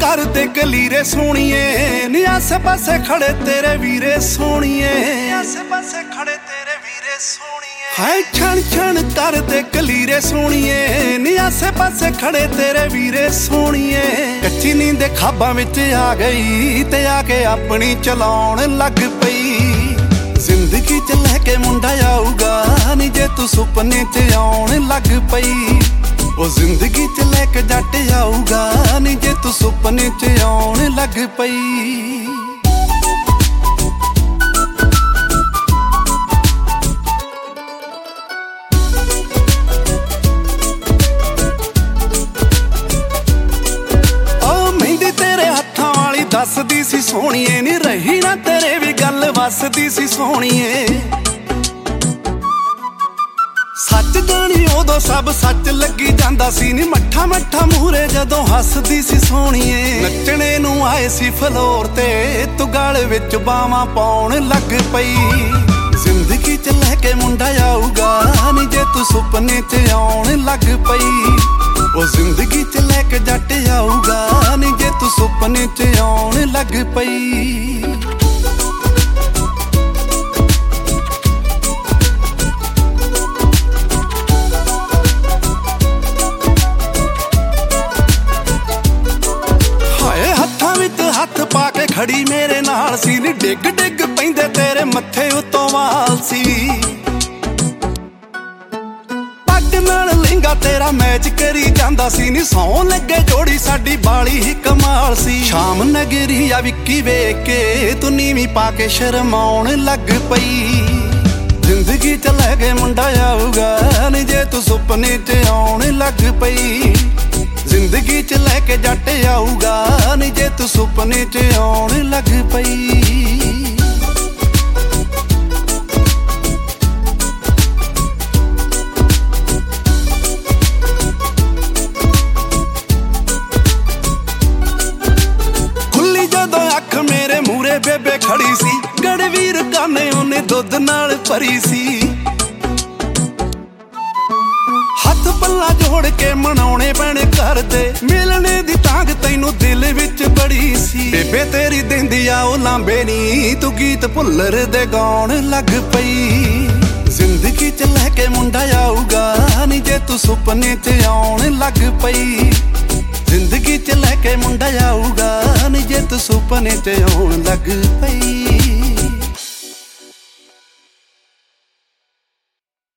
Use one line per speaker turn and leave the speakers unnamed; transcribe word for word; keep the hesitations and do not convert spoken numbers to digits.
करदे कलीरे सोहणीए नी आसे पासे खड़े तेरे वीरे सोहणीए आसे पासे खड़े तेरे वीरे सोहणीए हाय छण छण करदे कलीरे सोहणीए नी आसे पासे खड़े तेरे वीरे सोहणीए कच्ची नींद खाबां विच आ गई ते आके अपनी चलाउण लग पई जिंदगी च लैके मुंडा आऊगा नी जे तू सुपने च आउण लग पई ओ जिंदगी च लैके जट आऊगा नी जे तू सुपने च आउण लग पई दसदी सी सोहणीए नी रही ना तेरे भी गल वसदी सी सोहणीए सच जानी उदों सब सच लगी जांदा सी नी मट्ठा मट्ठा मूहरे जदों हसदी सी सोहणीए नच्चणे नूं आए सी फलोर ते तू गल विच बावां पाउण लग पई जिंदगी च लैके मुंडा आऊगा नी जे तू सुपने च आउण लग पई ओ जिंदगी च लैके जट आऊगा नी जे तू सुपने च आउण लग पई हाय हत्थां विच हत्थ पा के खड़ी मेरे नाल सी नी डिग डिग पैंदे तेरे मत्थे उत्तों वाल सी लहंगा तेरा मैच करी जांदा सी नी सौ लगे जोड़ी साडी बाली ही कमाल सी शाम नगरी आ विक्की वेख के तू नीवी पाके शर्माउण लग पई जिंदगी च लैके मुंडा आऊगा नी जे तू सुपने च आउण लग पई जिंदगी च लैके जट आऊगा नी जे तू सुपने च आउण लग पई बेबे खड़ी सी गड़वीर काने उन्हें दुध नाल भरी सी हथ पल्ला जोड़ के मनाउणे पैणे घर दे मिलने दी तांग तैनू दिल विच बड़ी सी बेबे तेरी देंदी आ ओ लांबे नी तू गीत भुल्लर दे गाउण लग पई जिंदगी च लैके मुंडा आऊगा नी जे तू सुपने च आउण लग पई जिंदगी च लैके मुंडा आऊगा नी जे तू सुपने च आउण लग पई।